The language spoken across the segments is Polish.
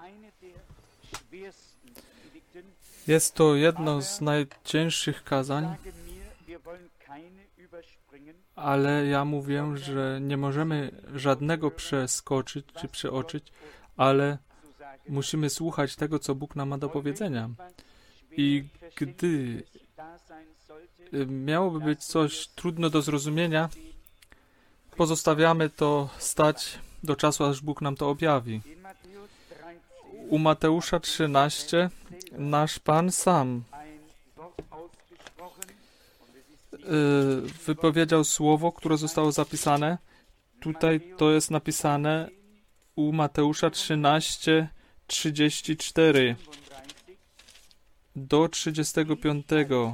Jest to jedno z najcięższych kazań, ale ja mówię, że nie możemy żadnego przeskoczyć czy przeoczyć, ale musimy słuchać tego, co Bóg nam ma do powiedzenia. I gdy miałoby być coś trudno do zrozumienia, pozostawiamy to stać do czasu, aż Bóg nam to objawi. U Mateusza 13 nasz Pan sam wypowiedział słowo, które zostało zapisane. Tutaj to jest napisane u Mateusza 13, 34 do 35.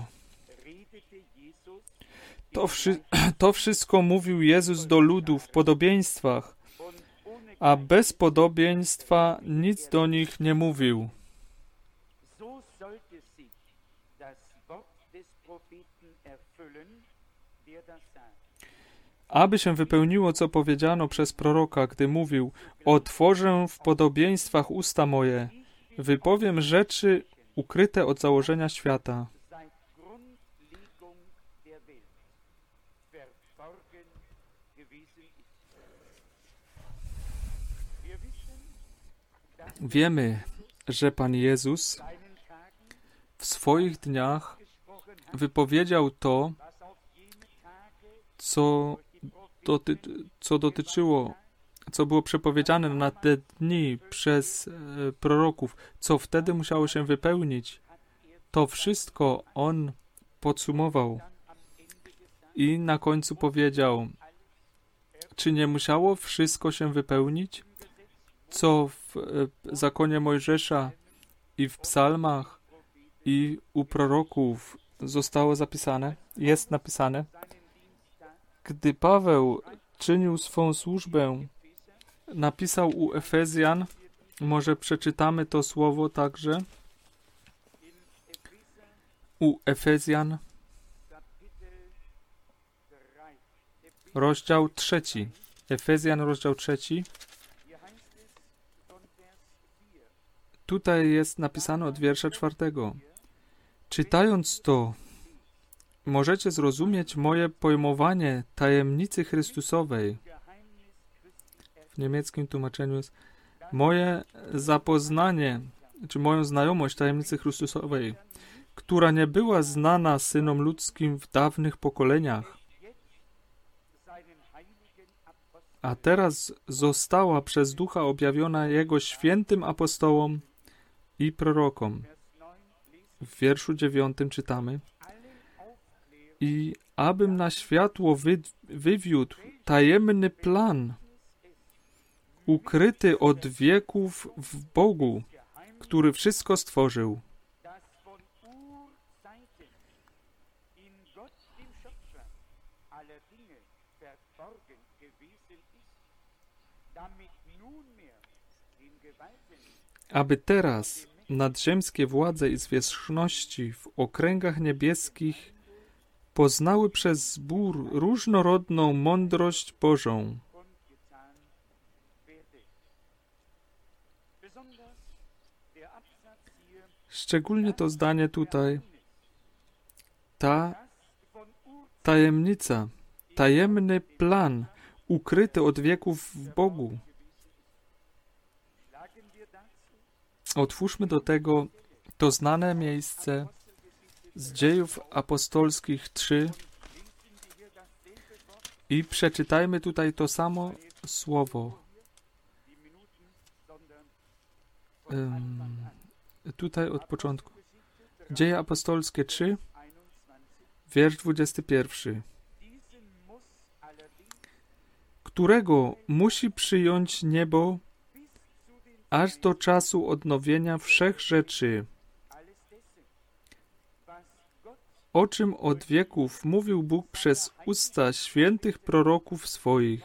To wszystko mówił Jezus do ludu w podobieństwach, a bez podobieństwa nic do nich nie mówił. Aby się wypełniło, co powiedziano przez proroka, gdy mówił: otworzę w podobieństwach usta moje, wypowiem rzeczy ukryte od założenia świata. Wiemy, że Pan Jezus w swoich dniach wypowiedział to, co było przepowiedziane na te dni przez proroków, co wtedy musiało się wypełnić. To wszystko On podsumował i na końcu powiedział: czy nie musiało wszystko się wypełnić, co w zakonie Mojżesza i w psalmach i u proroków zostało zapisane, jest napisane? Gdy Paweł czynił swą służbę, napisał u Efezjan, może przeczytamy to słowo także, u Efezjan, rozdział 3. Efezjan, rozdział 3. Tutaj jest napisane od wiersza 4. Czytając to, możecie zrozumieć moje pojmowanie tajemnicy Chrystusowej. W niemieckim tłumaczeniu jest moje zapoznanie, czy moją znajomość tajemnicy Chrystusowej, która nie była znana synom ludzkim w dawnych pokoleniach, a teraz została przez Ducha objawiona Jego świętym apostołom i prorokom. W wierszu 9 czytamy: i abym na światło wywiódł tajemny plan, ukryty od wieków w Bogu, który wszystko stworzył. Aby teraz nadziemskie władze i zwierzchności w okręgach niebieskich poznały przez zbór różnorodną mądrość Bożą. Szczególnie to zdanie tutaj, ta tajemnica, tajemny plan, ukryty od wieków w Bogu. Otwórzmy do tego to znane miejsce z Dziejów Apostolskich 3 i przeczytajmy tutaj to samo słowo. Tutaj od początku. Dzieje Apostolskie 3, wiersz 21. Którego musi przyjąć niebo aż do czasu odnowienia wszech rzeczy, o czym od wieków mówił Bóg przez usta świętych proroków swoich.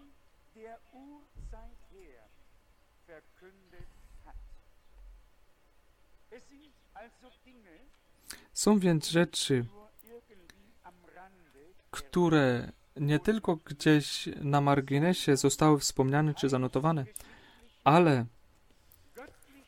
Są więc rzeczy, które nie tylko gdzieś na marginesie zostały wspomniane czy zanotowane, ale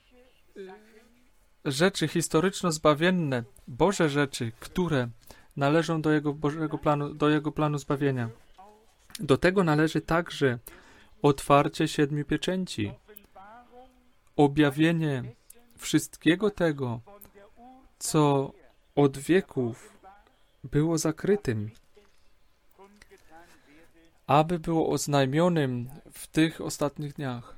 rzeczy historyczno-zbawienne, Boże rzeczy, które należą do Jego Bożego planu, do Jego planu zbawienia. Do tego należy także otwarcie 7 pieczęci, objawienie wszystkiego tego, co od wieków było zakrytym, aby było oznajmionym w tych ostatnich dniach.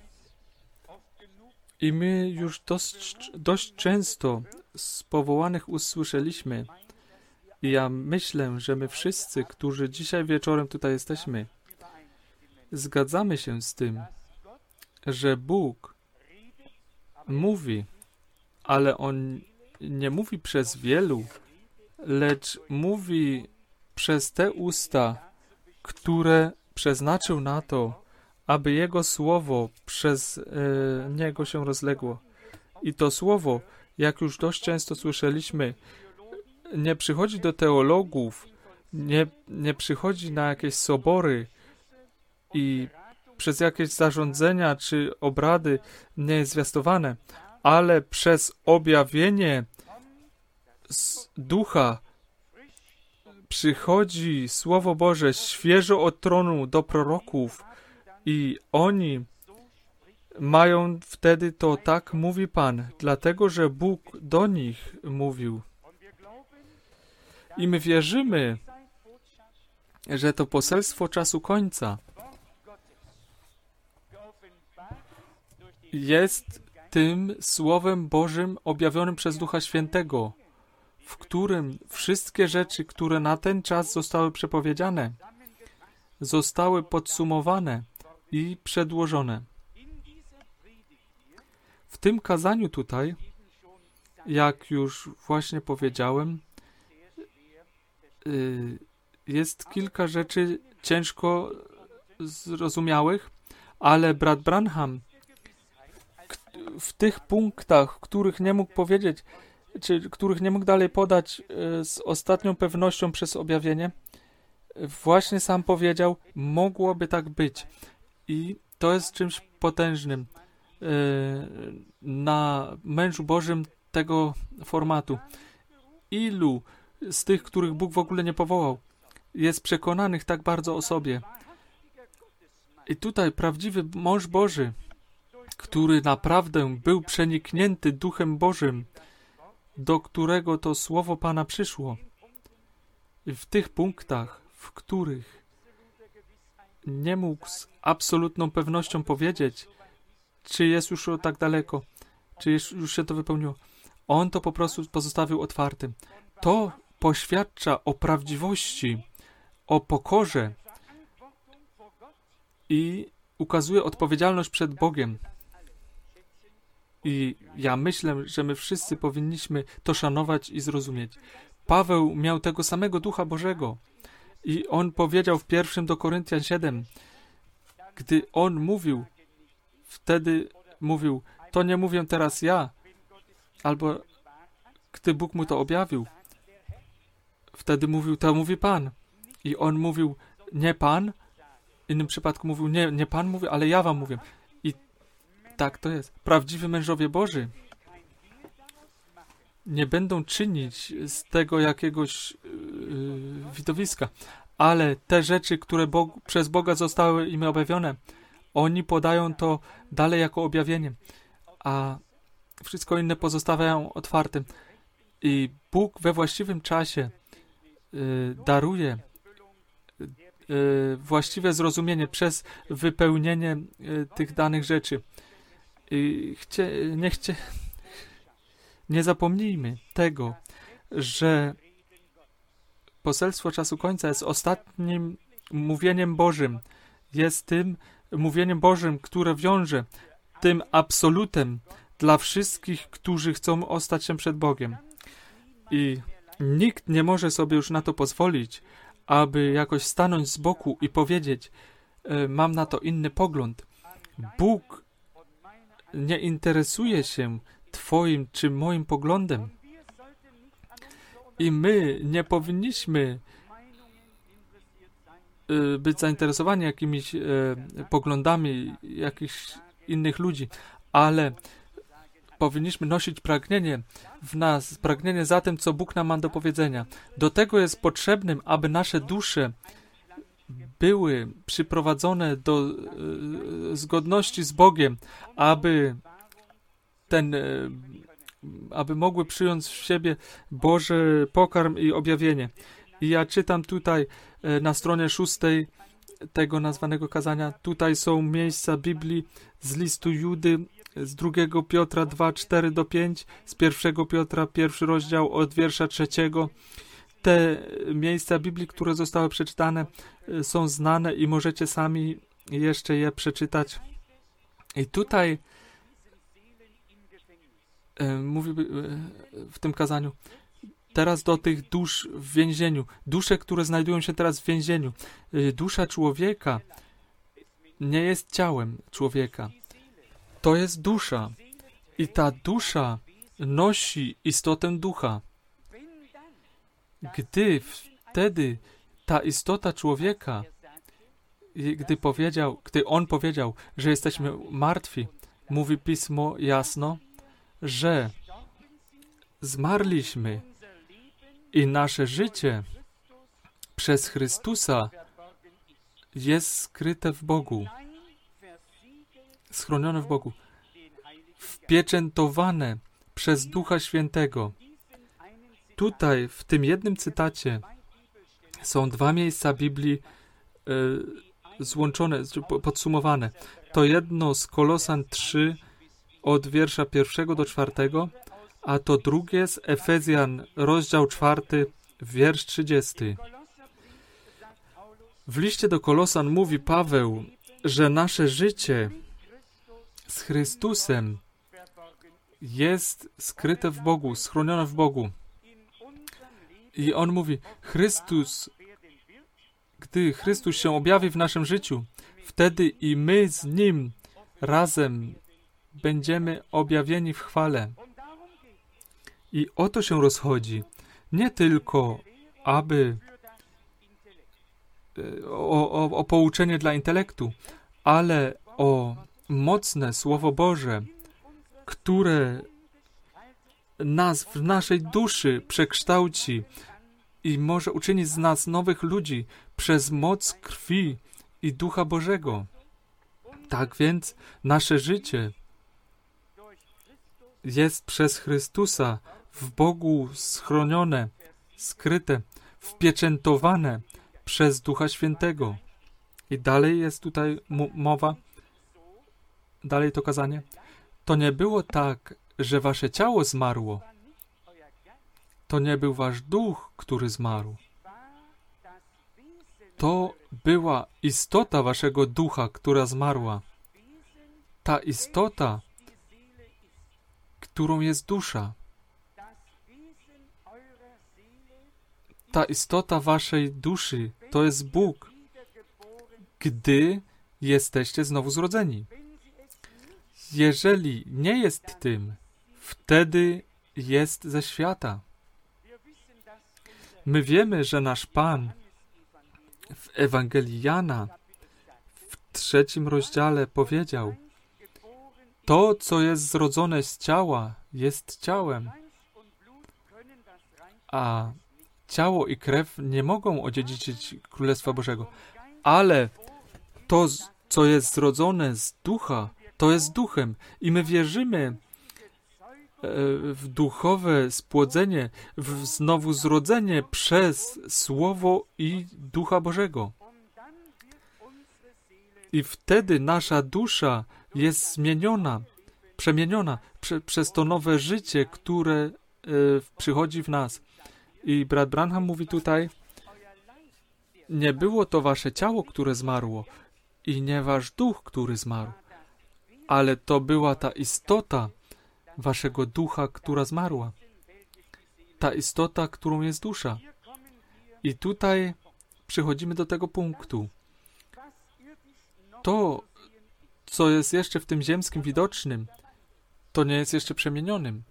I my już dość często z powołanych ust słyszeliśmy, i ja myślę, że my wszyscy, którzy dzisiaj wieczorem tutaj jesteśmy, zgadzamy się z tym, że Bóg mówi, ale On nie mówi przez wielu, lecz mówi przez te usta, które przeznaczył na to, aby Jego Słowo przez Niego się rozległo. I to Słowo, jak już dość często słyszeliśmy, nie przychodzi do teologów, nie przychodzi na jakieś sobory i przez jakieś zarządzenia czy obrady nie jest zwiastowane, ale przez objawienie z Ducha przychodzi Słowo Boże świeżo od tronu do proroków i oni mają wtedy to tak mówi Pan, dlatego że Bóg do nich mówił. I my wierzymy, że to poselstwo czasu końca jest tym Słowem Bożym objawionym przez Ducha Świętego, w którym wszystkie rzeczy, które na ten czas zostały przepowiedziane, zostały podsumowane i przedłożone. W tym kazaniu tutaj, jak już właśnie powiedziałem, jest kilka rzeczy ciężko zrozumiałych, ale brat Branham w tych punktach, których nie mógł powiedzieć, czy których nie mógł dalej podać z ostatnią pewnością przez objawienie, właśnie sam powiedział, mogłoby tak być. I to jest czymś potężnym na mężu Bożym tego formatu. Ilu z tych, których Bóg w ogóle nie powołał, jest przekonanych tak bardzo o sobie. I tutaj prawdziwy mąż Boży, który naprawdę był przeniknięty Duchem Bożym, do którego to Słowo Pana przyszło. I w tych punktach, w których nie mógł z absolutną pewnością powiedzieć, czy jest już tak daleko, czy już się to wypełniło. On to po prostu pozostawił otwartym. To poświadcza o prawdziwości, o pokorze i ukazuje odpowiedzialność przed Bogiem. I ja myślę, że my wszyscy powinniśmy to szanować i zrozumieć. Paweł miał tego samego Ducha Bożego i on powiedział w 1 do Koryntian 7, gdy on mówił, wtedy mówił, to nie mówię teraz ja, albo gdy Bóg mu to objawił, wtedy mówił, to mówi Pan. I on mówił, nie Pan, w innym przypadku mówił, nie Pan mówi, ale ja wam mówię. I tak to jest. Prawdziwi mężowie Boży nie będą czynić z tego jakiegoś widowiska, ale te rzeczy, które przez Boga zostały im objawione, oni podają to dalej jako objawienie, a wszystko inne pozostawiają otwartym. I Bóg we właściwym czasie daruje właściwe zrozumienie przez wypełnienie tych danych rzeczy. I nie zapomnijmy tego, że poselstwo czasu końca jest ostatnim mówieniem Bożym. Jest tym mówieniem Bożym, które wiąże tym absolutem dla wszystkich, którzy chcą ostać się przed Bogiem. I nikt nie może sobie już na to pozwolić, aby jakoś stanąć z boku i powiedzieć, mam na to inny pogląd. Bóg nie interesuje się Twoim czy moim poglądem. I my nie powinniśmy być zainteresowani jakimiś poglądami jakichś innych ludzi, ale powinniśmy nosić pragnienie w nas, pragnienie za tym, co Bóg nam ma do powiedzenia. Do tego jest potrzebnym, aby nasze dusze były przyprowadzone do zgodności z Bogiem, aby mogły przyjąć w siebie Boży pokarm i objawienie. I ja czytam tutaj na stronie 6 tego nazwanego kazania, tutaj są miejsca Biblii z listu Judy, z 2 Piotra 2, 4-5, z 1 Piotra, 1 rozdział od wiersza 3. Te miejsca Biblii, które zostały przeczytane, są znane i możecie sami jeszcze je przeczytać. I tutaj mówi w tym kazaniu teraz do tych dusz w więzieniu. Dusze, które znajdują się teraz w więzieniu. Dusza człowieka nie jest ciałem człowieka. To jest dusza. I ta dusza nosi istotę ducha. Gdy wtedy ta istota człowieka, gdy on powiedział, że jesteśmy martwi, mówi Pismo jasno, że zmarliśmy i nasze życie przez Chrystusa jest skryte w Bogu, schronione w Bogu, wpieczętowane przez Ducha Świętego. Tutaj, w tym jednym cytacie, są 2 miejsca Biblii złączone, podsumowane. To jedno z Kolosan 3 od wiersza 1 do 4, a to drugie z Efezjan, rozdział 4, wiersz 30. W liście do Kolosan mówi Paweł, że nasze życie z Chrystusem jest skryte w Bogu, schronione w Bogu. I on mówi, gdy Chrystus się objawi w naszym życiu, wtedy i my z Nim razem będziemy objawieni w chwale. I o to się rozchodzi. Nie tylko, aby o pouczenie dla intelektu, ale o mocne Słowo Boże, które nas w naszej duszy przekształci i może uczynić z nas nowych ludzi przez moc krwi i Ducha Bożego. Tak więc nasze życie jest przez Chrystusa w Bogu schronione, skryte, wpieczętowane przez Ducha Świętego. I dalej jest tutaj mowa, dalej to kazanie. To nie było tak, że wasze ciało zmarło. To nie był wasz duch, który zmarł. To była istota waszego ducha, która zmarła. Ta istota, którą jest dusza. Ta istota waszej duszy to jest Bóg, gdy jesteście znowu zrodzeni. Jeżeli nie jest tym, wtedy jest ze świata. My wiemy, że nasz Pan w Ewangelii Jana w 3 rozdziale powiedział: to, co jest zrodzone z ciała, jest ciałem, a ciało i krew nie mogą odziedziczyć Królestwa Bożego. Ale to, co jest zrodzone z ducha, to jest duchem. I my wierzymy w duchowe spłodzenie, w znowu zrodzenie przez Słowo i Ducha Bożego. I wtedy nasza dusza jest przemieniona przez to nowe życie, które przychodzi w nas. I brat Branham mówi tutaj, nie było to wasze ciało, które zmarło i nie wasz duch, który zmarł, ale to była ta istota waszego ducha, która zmarła. Ta istota, którą jest dusza. I tutaj przychodzimy do tego punktu. To, co jest jeszcze w tym ziemskim widocznym, to nie jest jeszcze przemienionym.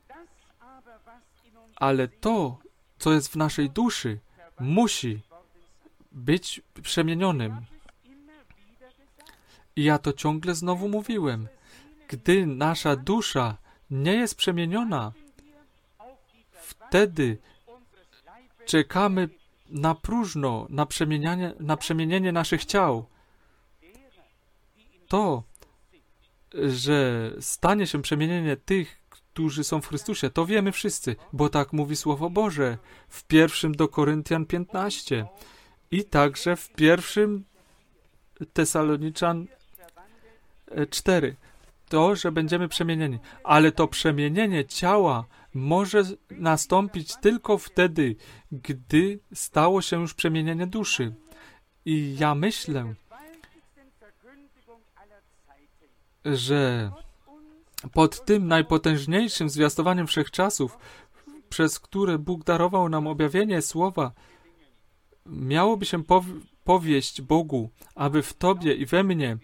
Ale to, co jest w naszej duszy, musi być przemienionym. I ja to ciągle znowu mówiłem. Gdy nasza dusza nie jest przemieniona, wtedy czekamy na próżno, na przemienienie naszych ciał. To, że stanie się przemienienie tych, którzy są w Chrystusie, to wiemy wszyscy, bo tak mówi Słowo Boże w 1 do Koryntian 15 i także w 1 Tesaloniczan 4. To, że będziemy przemienieni. Ale to przemienienie ciała może nastąpić tylko wtedy, gdy stało się już przemienienie duszy. I ja myślę, że pod tym najpotężniejszym zwiastowaniem wszechczasów, przez które Bóg darował nam objawienie Słowa, miałoby się powieść Bogu, aby w Tobie i we mnie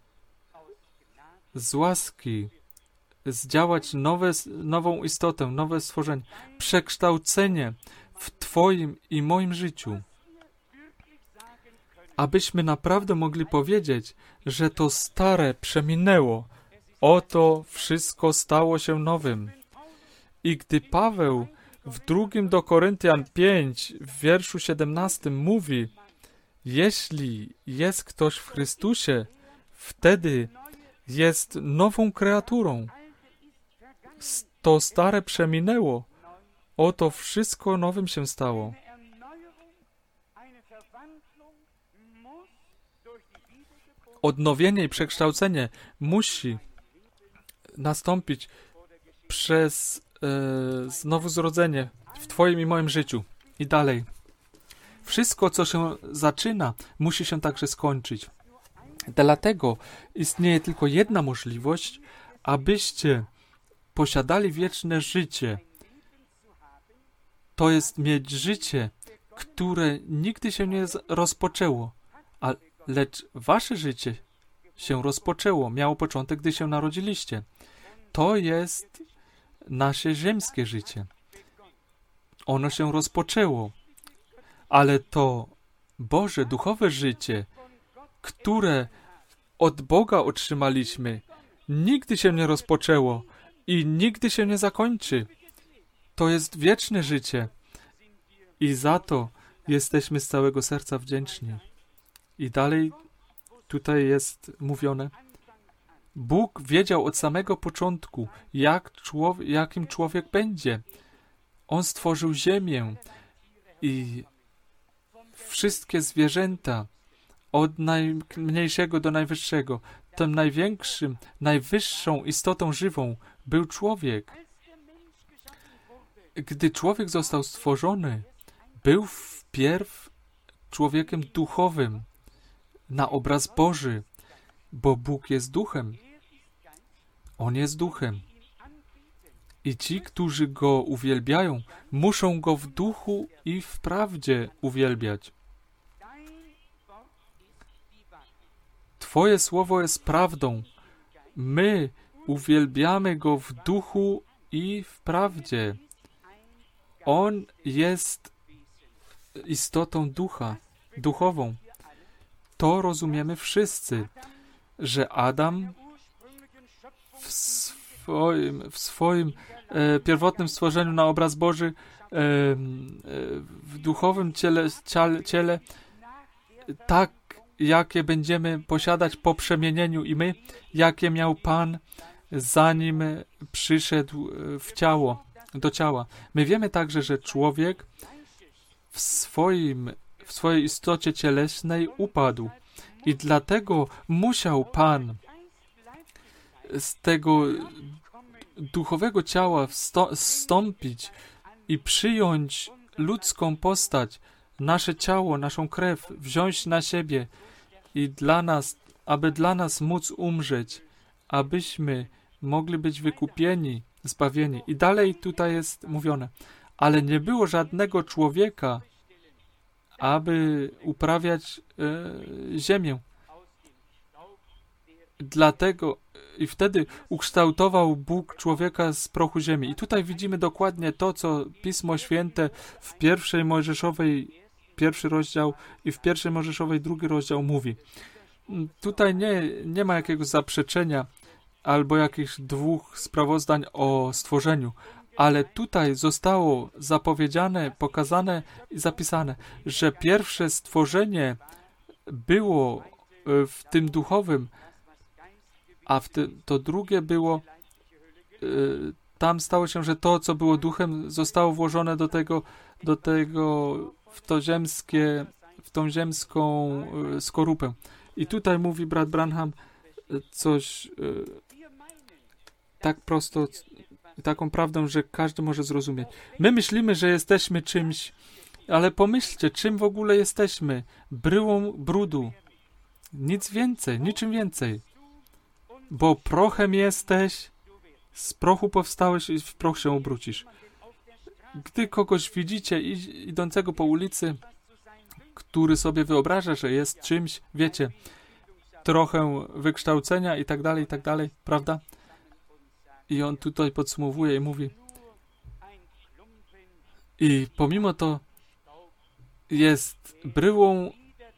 z łaski zdziałać nową istotę, nowe stworzenie, przekształcenie w Twoim i moim życiu. Abyśmy naprawdę mogli powiedzieć, że to stare przeminęło, oto wszystko stało się nowym. I gdy Paweł w 2 do Koryntian 5 w wierszu 17 mówi, jeśli jest ktoś w Chrystusie, wtedy jest nową kreaturą. To stare przeminęło, oto wszystko nowym się stało. Odnowienie i przekształcenie musi nastąpić przez znowu-zrodzenie w Twoim i moim życiu. I dalej. Wszystko, co się zaczyna, musi się także skończyć. Dlatego istnieje tylko jedna możliwość, abyście posiadali wieczne życie. To jest mieć życie, które nigdy się nie rozpoczęło, lecz wasze życie się rozpoczęło, miało początek, gdy się narodziliście. To jest nasze ziemskie życie. Ono się rozpoczęło, ale to Boże, duchowe życie, które od Boga otrzymaliśmy, nigdy się nie rozpoczęło i nigdy się nie zakończy. To jest wieczne życie i za to jesteśmy z całego serca wdzięczni. I dalej tutaj jest mówione, Bóg wiedział od samego początku, jakim człowiek będzie. On stworzył ziemię i wszystkie zwierzęta, od najmniejszego do najwyższego. Tym najwyższą istotą żywą był człowiek. Gdy człowiek został stworzony, był wpierw człowiekiem duchowym, na obraz Boży, bo Bóg jest duchem. On jest duchem. I ci, którzy Go uwielbiają, muszą Go w duchu i w prawdzie uwielbiać. Twoje słowo jest prawdą. My uwielbiamy Go w duchu i w prawdzie. On jest istotą ducha, duchową. To rozumiemy wszyscy, że Adam w swoim pierwotnym stworzeniu na obraz Boży, w duchowym ciele, tak jakie będziemy posiadać po przemienieniu i my, jakie miał Pan, zanim przyszedł do ciała. My wiemy także, że człowiek w swojej istocie cielesnej upadł i dlatego musiał Pan z tego duchowego ciała zstąpić i przyjąć ludzką postać, nasze ciało, naszą krew, wziąć na siebie i aby dla nas móc umrzeć, abyśmy mogli być wykupieni, zbawieni. I dalej tutaj jest mówione, ale nie było żadnego człowieka, aby uprawiać ziemię. Dlatego i wtedy ukształtował Bóg człowieka z prochu ziemi. I tutaj widzimy dokładnie to, co Pismo Święte w 1 Mojżeszowej 1 rozdział i w 1 Mojżeszowej 2 rozdział mówi. Tutaj nie ma jakiegoś zaprzeczenia, albo jakichś 2 sprawozdań o stworzeniu. Ale tutaj zostało zapowiedziane, pokazane i zapisane, że pierwsze stworzenie było w tym duchowym, a to drugie było, tam stało się, że to, co było duchem, zostało włożone do tego w tą ziemską skorupę. I tutaj mówi brat Branham coś tak prosto, taką prawdą, że każdy może zrozumieć. My myślimy, że jesteśmy czymś, ale pomyślcie, czym w ogóle jesteśmy? Bryłą brudu. Nic więcej, niczym więcej. Bo prochem jesteś, z prochu powstałeś i w proch się obrócisz. Gdy kogoś widzicie idącego po ulicy, który sobie wyobraża, że jest czymś, wiecie, trochę wykształcenia i tak dalej, prawda? I on tutaj podsumowuje i mówi, i pomimo to jest bryłą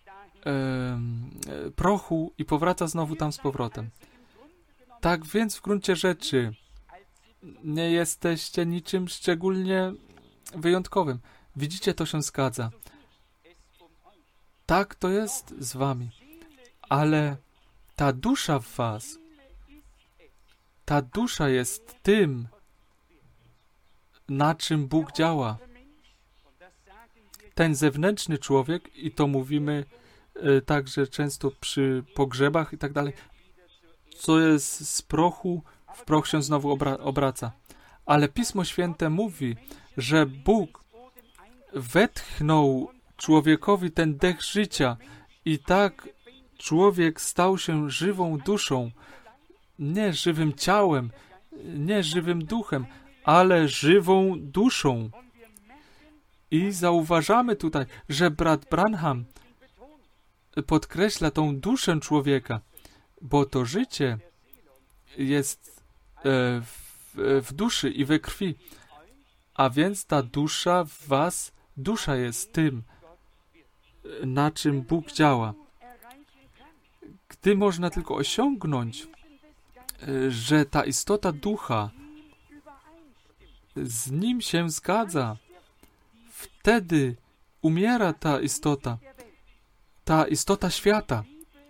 prochu i powraca znowu tam z powrotem. Tak więc w gruncie rzeczy nie jesteście niczym szczególnie wyjątkowym. Widzicie, to się zgadza. Tak to jest z wami. Ale ta dusza w was, ta dusza jest tym, na czym Bóg działa. Ten zewnętrzny człowiek, i to mówimy także często przy pogrzebach i tak dalej, co jest z prochu, w proch się znowu obraca. Ale Pismo Święte mówi, że Bóg wetchnął człowiekowi ten dech życia i tak człowiek stał się żywą duszą, nie żywym ciałem, nie żywym duchem, ale żywą duszą. I zauważamy tutaj, że brat Branham podkreśla tą duszę człowieka, bo to życie jest w duszy i we krwi. A więc ta dusza w was, dusza jest tym, na czym Bóg działa. Gdy można tylko osiągnąć, że ta istota ducha z nim się zgadza, wtedy umiera ta istota świata.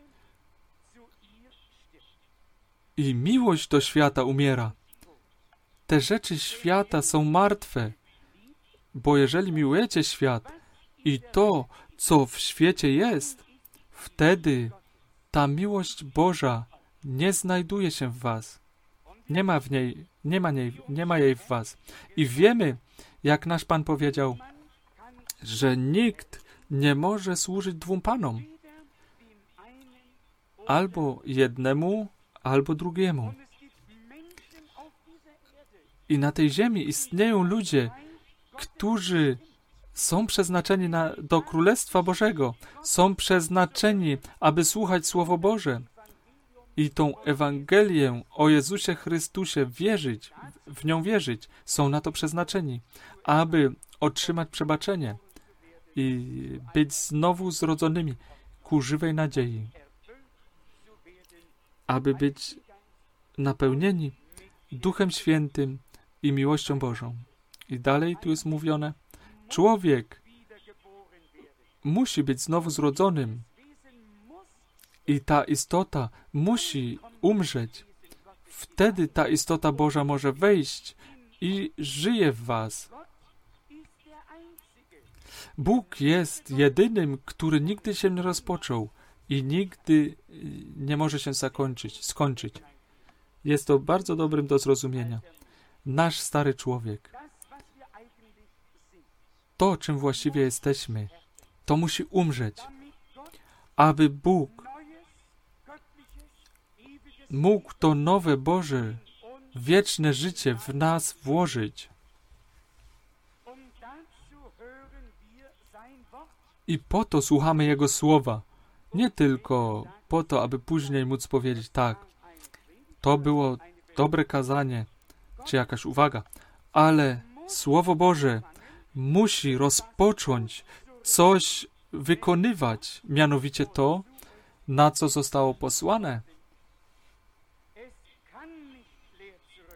I miłość do świata umiera. Te rzeczy świata są martwe, bo jeżeli miłujecie świat i to, co w świecie jest, wtedy ta miłość Boża nie znajduje się w was. Nie ma jej w was. I wiemy, jak nasz Pan powiedział, że nikt nie może służyć 2 panom. Albo jednemu, albo drugiemu. I na tej ziemi istnieją ludzie, którzy są przeznaczeni do Królestwa Bożego. Są przeznaczeni, aby słuchać Słowo Boże. I tą Ewangelię o Jezusie Chrystusie wierzyć, w nią wierzyć. Są na to przeznaczeni, aby otrzymać przebaczenie i być znowu zrodzonymi ku żywej nadziei. Aby być napełnieni Duchem Świętym i miłością Bożą. I dalej tu jest mówione, człowiek musi być znowu zrodzonym i ta istota musi umrzeć. Wtedy ta istota Boża może wejść i żyje w was. Bóg jest jedynym, który nigdy się nie rozpoczął i nigdy nie może się skończyć. Jest to bardzo dobrym do zrozumienia. Nasz stary człowiek, to, czym właściwie jesteśmy, to musi umrzeć, aby Bóg mógł to nowe Boże, wieczne życie w nas włożyć. I po to słuchamy Jego słowa. Nie tylko po to, aby później móc powiedzieć, tak, to było dobre kazanie, czy jakaś uwaga, ale Słowo Boże musi rozpocząć coś wykonywać, mianowicie to, na co zostało posłane.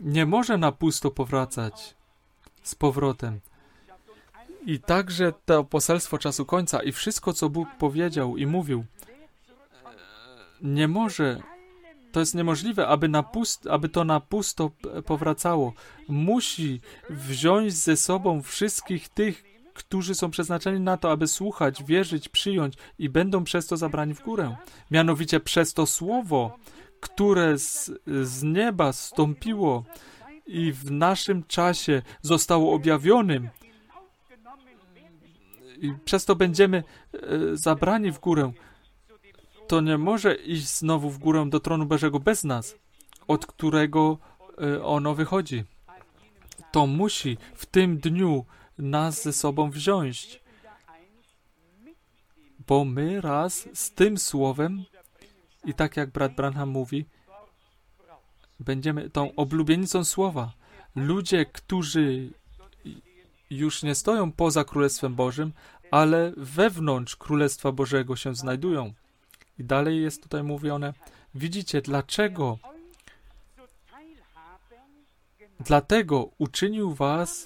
nie może na pusto powracać z powrotem. I także to poselstwo czasu końca i wszystko, co Bóg powiedział i mówił, nie może, to jest niemożliwe, aby to na pusto powracało. Musi wziąć ze sobą wszystkich tych, którzy są przeznaczeni na to, aby słuchać, wierzyć, przyjąć i będą przez to zabrani w górę. Mianowicie przez to słowo, które z nieba zstąpiło i w naszym czasie zostało objawionym, i przez to będziemy zabrani w górę. To nie może iść znowu w górę do tronu Bożego bez nas, od którego ono wychodzi. To musi w tym dniu nas ze sobą wziąć, bo my raz z tym słowem, i tak jak brat Branham mówi, będziemy tą oblubienicą słowa. Ludzie, którzy już nie stoją poza Królestwem Bożym, ale wewnątrz Królestwa Bożego się znajdują. I dalej jest tutaj mówione, widzicie, dlaczego? Dlatego uczynił was,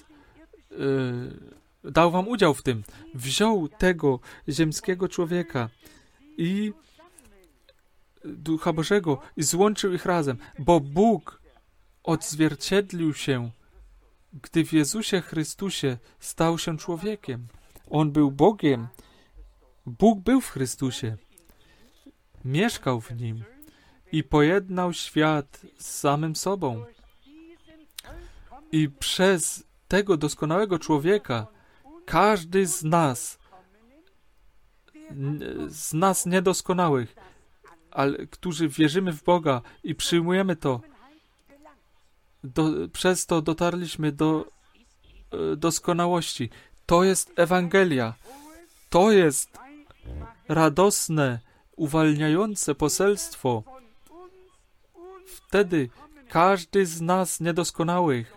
dał wam udział w tym. Wziął tego ziemskiego człowieka i Ducha Bożego i złączył ich razem, bo Bóg odzwierciedlił się, gdy w Jezusie Chrystusie stał się człowiekiem. On był Bogiem. Bóg był w Chrystusie. Mieszkał w Nim i pojednał świat z samym sobą. I przez tego doskonałego człowieka każdy z nas niedoskonałych, ale którzy wierzymy w Boga i przyjmujemy to, przez to dotarliśmy do doskonałości. To jest Ewangelia. To jest radosne, uwalniające poselstwo. Wtedy każdy z nas niedoskonałych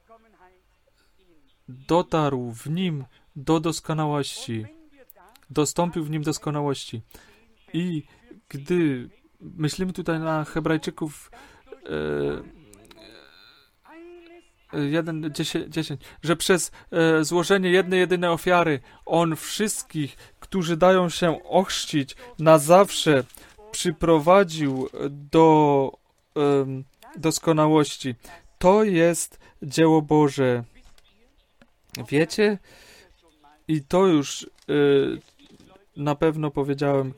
dotarł w Nim do doskonałości. Dostąpił w Nim doskonałości. I gdy myślimy tutaj na Hebrajczyków 1:10, że przez złożenie jednej jedynej ofiary On wszystkich, którzy dają się ochrzcić, na zawsze przyprowadził do doskonałości. To jest dzieło Boże. Wiecie? I to już na pewno powiedziałem.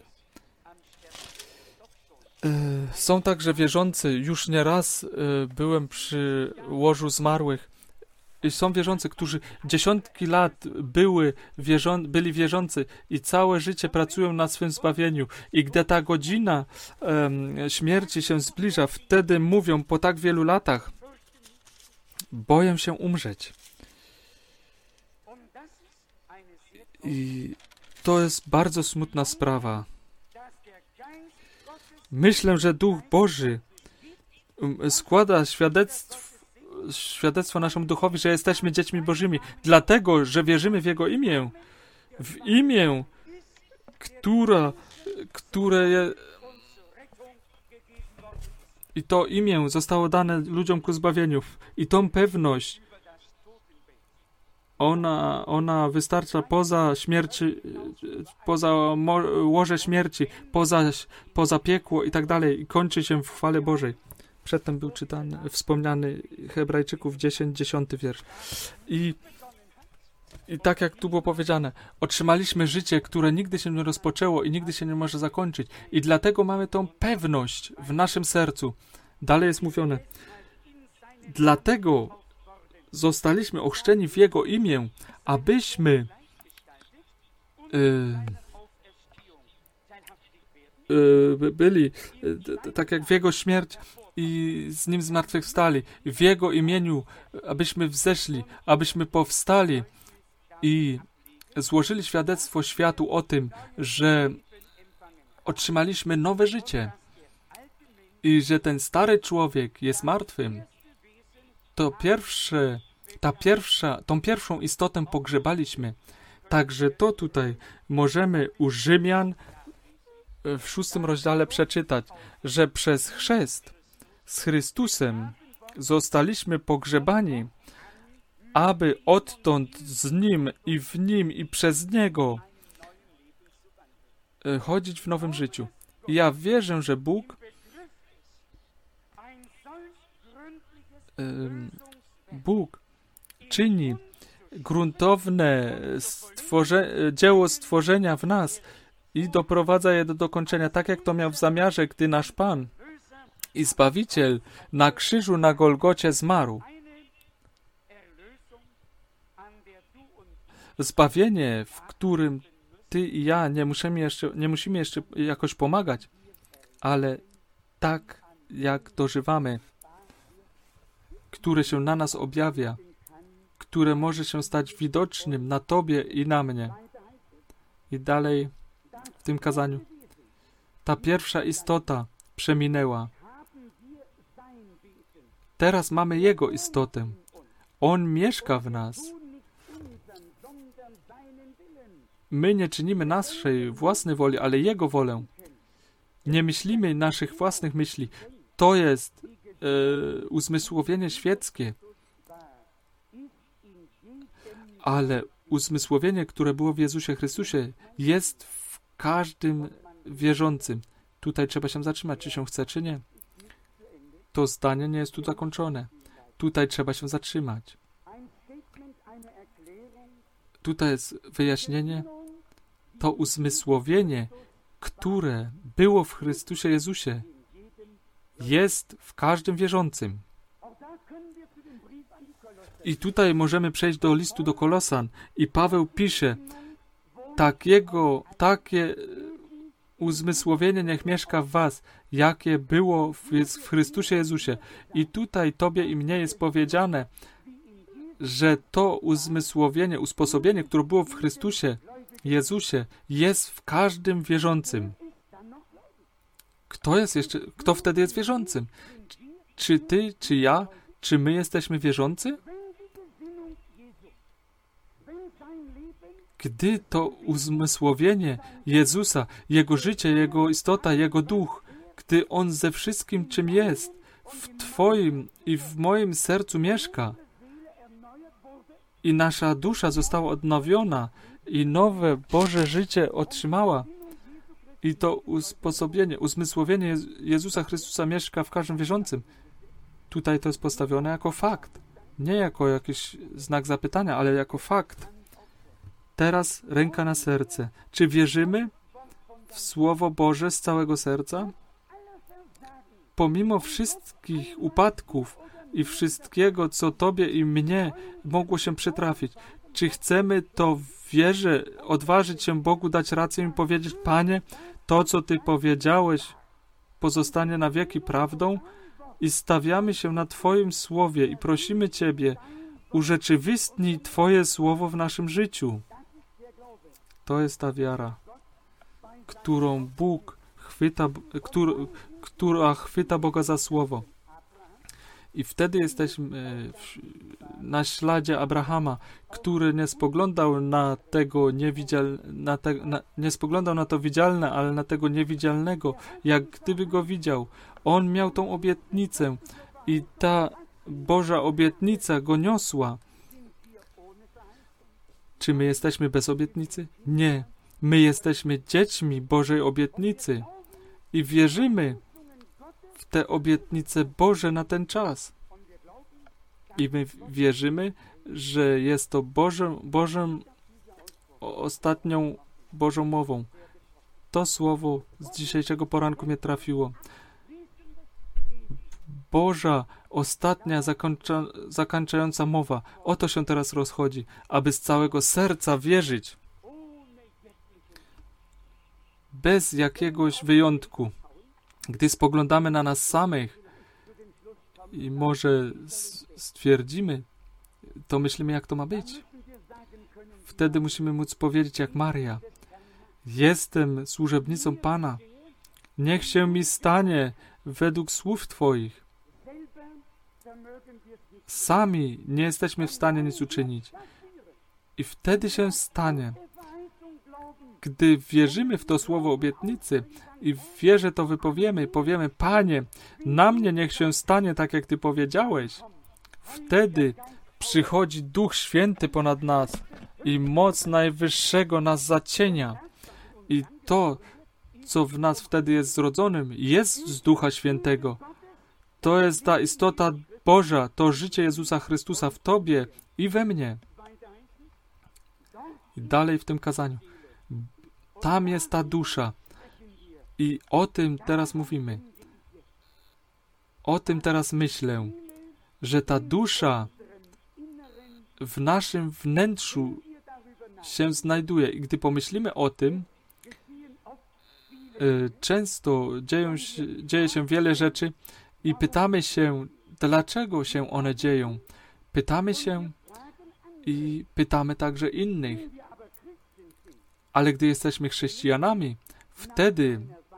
Są także wierzący, już nieraz byłem przy łożu zmarłych, i są wierzący, którzy dziesiątki lat byli wierzący i całe życie pracują na swym zbawieniu. I gdy ta godzina śmierci się zbliża, wtedy mówią po tak wielu latach, boję się umrzeć. I to jest bardzo smutna sprawa. Myślę, że Duch Boży składa świadectwo naszemu duchowi, że jesteśmy dziećmi Bożymi, dlatego, że wierzymy w Jego imię. W imię, które jest... I to imię zostało dane ludziom ku zbawieniu. I tą pewność, ona wystarcza poza śmierci, poza łoże śmierci, poza piekło i tak dalej, i kończy się w chwale Bożej. Przedtem był wspomniany Hebrajczyków 10 wiersz. I tak jak tu było powiedziane, otrzymaliśmy życie, które nigdy się nie rozpoczęło i nigdy się nie może zakończyć. I dlatego mamy tą pewność w naszym sercu. Dalej jest mówione, dlatego zostaliśmy ochrzczeni w Jego imię, abyśmy byli tak jak w Jego śmierć i z Nim zmartwychwstali. W Jego imieniu, abyśmy wzeszli, abyśmy powstali i złożyli świadectwo światu o tym, że otrzymaliśmy nowe życie i że ten stary człowiek jest martwym. Tą pierwszą istotę pogrzebaliśmy. Także to tutaj możemy u Rzymian w 6 rozdziale przeczytać, że przez chrzest z Chrystusem zostaliśmy pogrzebani, aby odtąd z Nim i przez Niego chodzić w nowym życiu. I ja wierzę, że Bóg czyni gruntowne dzieło stworzenia w nas i doprowadza je do dokończenia, tak jak to miał w zamiarze, gdy nasz Pan i Zbawiciel na krzyżu na Golgocie zmarł. Zbawienie, w którym ty i ja nie musimy jeszcze jakoś pomagać, ale tak jak dożywamy, które się na nas objawia, które może się stać widocznym na Tobie i na mnie. I dalej w tym kazaniu. Ta pierwsza istota przeminęła. Teraz mamy Jego istotę. On mieszka w nas. My nie czynimy naszej własnej woli, ale Jego wolę. Nie myślimy naszych własnych myśli. To jest uzmysłowienie świeckie. Ale uzmysłowienie, które było w Jezusie Chrystusie, jest w każdym wierzącym. Tutaj trzeba się zatrzymać, czy się chce, czy nie. To zdanie nie jest tu zakończone. Tutaj trzeba się zatrzymać. Tutaj jest wyjaśnienie, to uzmysłowienie, które było w Chrystusie Jezusie, jest w każdym wierzącym. I tutaj możemy przejść do listu do Kolosan i Paweł pisze, takie uzmysłowienie niech mieszka w was, jakie było w Chrystusie Jezusie. I tutaj tobie i mnie jest powiedziane, że to uzmysłowienie, usposobienie, które było w Chrystusie Jezusie, jest w każdym wierzącym. Kto wtedy jest wierzącym? Czy ty, czy ja, czy my jesteśmy wierzący? Gdy to uzmysłowienie Jezusa, Jego życie, Jego istota, Jego duch, gdy On ze wszystkim, czym jest, w Twoim i w moim sercu mieszka i nasza dusza została odnowiona i nowe Boże życie otrzymała i to usposobienie, uzmysłowienie Jezusa Chrystusa mieszka w każdym wierzącym. Tutaj to jest postawione jako fakt. Nie jako jakiś znak zapytania, ale jako fakt. Teraz ręka na serce. Czy wierzymy w Słowo Boże z całego serca? Pomimo wszystkich upadków i wszystkiego, co Tobie i mnie mogło się przytrafić, czy chcemy to w wierze odważyć się Bogu, dać rację i powiedzieć, Panie, to, co Ty powiedziałeś, pozostanie na wieki prawdą i stawiamy się na Twoim Słowie i prosimy Ciebie, urzeczywistnij Twoje Słowo w naszym życiu. To jest ta wiara, którą Bóg która chwyta Boga za słowo. I wtedy jesteśmy na śladzie Abrahama, który nie spoglądał na tego nie spoglądał na to widzialne, ale na tego niewidzialnego, jak gdyby go widział. On miał tą obietnicę i ta Boża obietnica go niosła. Czy my jesteśmy bez obietnicy? Nie. My jesteśmy dziećmi Bożej obietnicy i wierzymy w te obietnice Boże na ten czas. I my wierzymy, że jest to ostatnią Bożą mową. To słowo z dzisiejszego poranku mnie trafiło. Boża, ostatnia, zakończająca mowa. O to się teraz rozchodzi, aby z całego serca wierzyć. Bez jakiegoś wyjątku. Gdy spoglądamy na nas samych i może stwierdzimy, to myślimy, jak to ma być. Wtedy musimy móc powiedzieć jak Maria. Jestem służebnicą Pana. Niech się mi stanie według słów Twoich. Sami nie jesteśmy w stanie nic uczynić. I wtedy się stanie. gdy wierzymy w to słowo obietnicy i w wierze to wypowiemy, powiemy, Panie, na mnie niech się stanie tak, jak Ty powiedziałeś, wtedy przychodzi Duch Święty ponad nas i moc Najwyższego nas zacienia. I to, co w nas wtedy jest zrodzonym, jest z Ducha Świętego. To jest ta istota Boża, to życie Jezusa Chrystusa w Tobie i we mnie. I dalej w tym kazaniu. Tam jest ta dusza. I o tym teraz mówimy. O tym teraz myślę, że ta dusza w naszym wnętrzu się znajduje. I gdy pomyślimy o tym, często dzieje się wiele rzeczy i pytamy się, dlaczego się one dzieją. Pytamy się i pytamy także innych. Ale gdy jesteśmy chrześcijanami, wtedy